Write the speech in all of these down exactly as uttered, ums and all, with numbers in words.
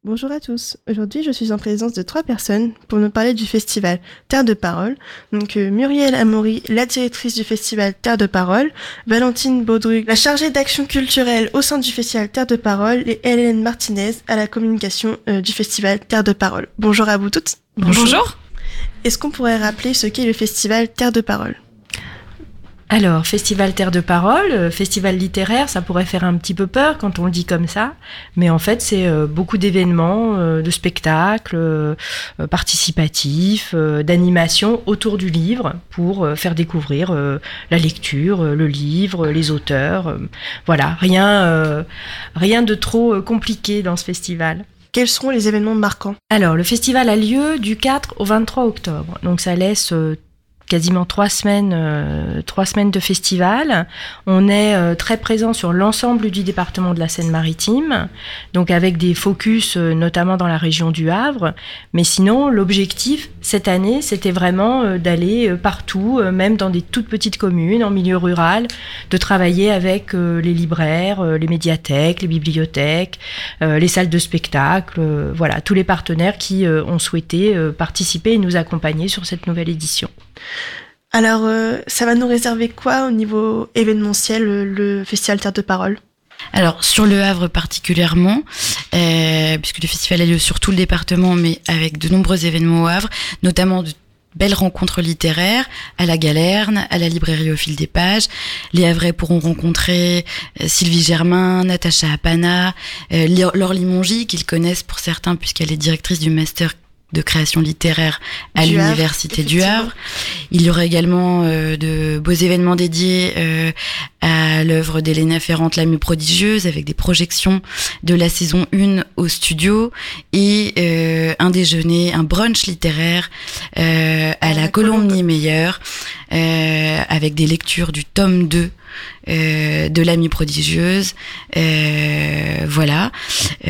Bonjour à tous. Aujourd'hui, je suis en présence de trois personnes pour nous parler du festival Terre de Parole. Donc euh, Muriel Amaury, la directrice du festival Terre de Parole, Valentine Baudruc, la chargée d'action culturelle au sein du festival Terre de Parole, et Hélène Martinez à la communication euh, du festival Terre de Parole. Bonjour à vous toutes. Bonjour. Bonjour. Est-ce qu'on pourrait rappeler ce qu'est le festival Terre de Parole ? Alors, festival Terre de Parole, euh, festival littéraire, ça pourrait faire un petit peu peur quand on le dit comme ça, mais en fait c'est euh, beaucoup d'événements, euh, de spectacles euh, participatifs, euh, d'animations autour du livre pour euh, faire découvrir euh, la lecture, euh, le livre, les auteurs. Euh, voilà, rien, euh, rien de trop euh, compliqué dans ce festival. Quels seront les événements marquants ? Alors, le festival a lieu du quatre au vingt-trois octobre, donc ça laisse euh, quasiment trois semaines, euh, trois semaines de festival. On est euh, très présent sur l'ensemble du département de la Seine-Maritime, donc avec des focus euh, notamment dans la région du Havre. Mais sinon, l'objectif cette année, c'était vraiment euh, d'aller euh, partout, euh, même dans des toutes petites communes, en milieu rural, de travailler avec euh, les libraires, euh, les médiathèques, les bibliothèques, euh, les salles de spectacle, euh, voilà, tous les partenaires qui euh, ont souhaité euh, participer et nous accompagner sur cette nouvelle édition. Alors, euh, ça va nous réserver quoi au niveau événementiel, le, le festival Terre de Parole ? Alors, sur le Havre particulièrement, euh, puisque le festival a lieu sur tout le département, mais avec de nombreux événements au Havre, notamment de belles rencontres littéraires à la Galerne, à la librairie Au Fil des Pages. Les Havrais pourront rencontrer euh, Sylvie Germain, Natacha Apana, euh, Laure Limongi, qu'ils connaissent pour certains puisqu'elle est directrice du master de création littéraire à du l'université Havre, du Havre. Il y aura également euh, de beaux événements dédiés euh, à l'œuvre d'Elena Ferrante, L'Amie prodigieuse, avec des projections de la saison un au studio, et euh, un déjeuner, un brunch littéraire euh, à la, la Colombe Niemeyer, euh, avec des lectures du tome deux euh, de L'Amie prodigieuse. Euh, voilà. Euh,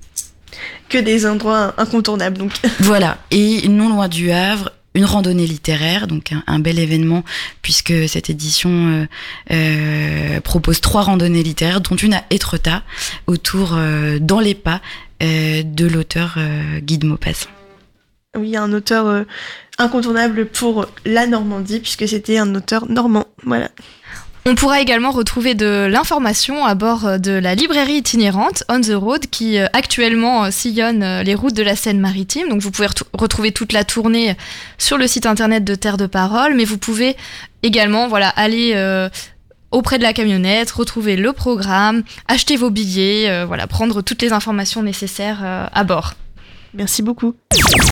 Que des endroits incontournables, donc. Voilà, et non loin du Havre, une randonnée littéraire, donc un, un bel événement, puisque cette édition euh, euh, propose trois randonnées littéraires, dont une à Étretat, autour, euh, dans les pas, euh, de l'auteur euh, Guy de Maupassant. Oui, un auteur euh, incontournable pour la Normandie, puisque c'était un auteur normand, voilà. On pourra également retrouver de l'information à bord de la librairie itinérante On the Road qui actuellement sillonne les routes de la Seine-Maritime. Donc vous pouvez re- retrouver toute la tournée sur le site internet de Terre de Parole, mais vous pouvez également voilà, aller euh, auprès de la camionnette, retrouver le programme, acheter vos billets, euh, voilà, prendre toutes les informations nécessaires euh, à bord. Merci beaucoup.